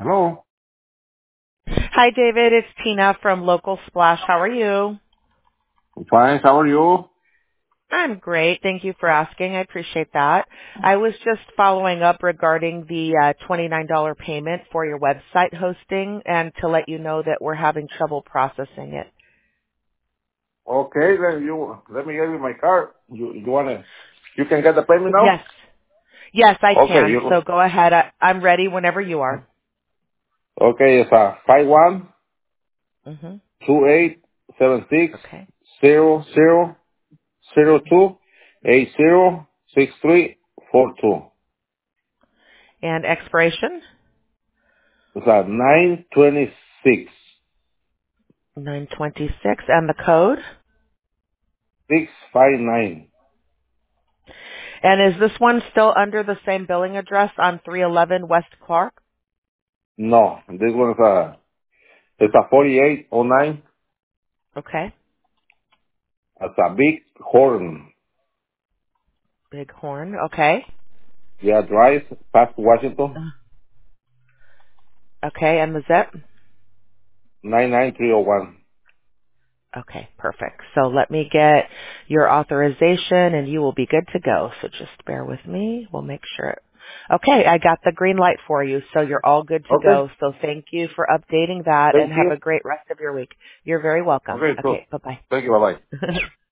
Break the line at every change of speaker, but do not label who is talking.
Hello.
Hi, David. It's Tina from Local Splash. How are you?
I'm fine. How are you?
I'm great. Thank you for asking. I appreciate that. I was just following up regarding the $29 payment for your website hosting and to let you know that we're having trouble processing it.
Okay, then you let me give you my card. You wanna? You can get the payment now.
Yes. Yes, I
Okay.
can.
You.
So go ahead. I'm ready whenever you are.
Okay. It's
hmm
512876
Okay.
0002806342.
And expiration?
It's 926
926. And the code?
659.
And is this one still under the same billing address on 311 West Clark?
No, this one's it's a 4809.
Okay.
It's a big horn.
Bighorn. Okay.
Yeah, Drive, past Washington,
Okay, and the zip?
99301.
Okay, perfect. So let me get your authorization and you will be good to go. So just bear with me. We'll make sure. Okay, I got the green light for you. So you're all good to
Okay.
go. So thank you for updating that and
Thank
have
you.
a great rest of your week. You're very welcome.
Okay, so
Okay, bye-bye.
thank you. Bye-bye.